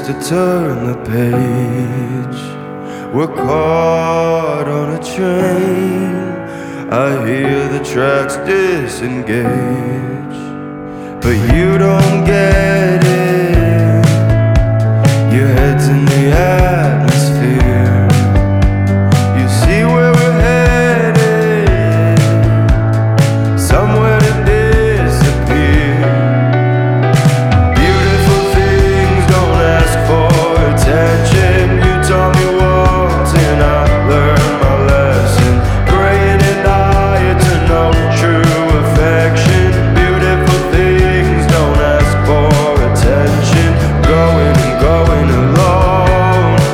to turn the page. We're caught on a train. I hear the tracks disengage, but you don't get it. Your head's in the air.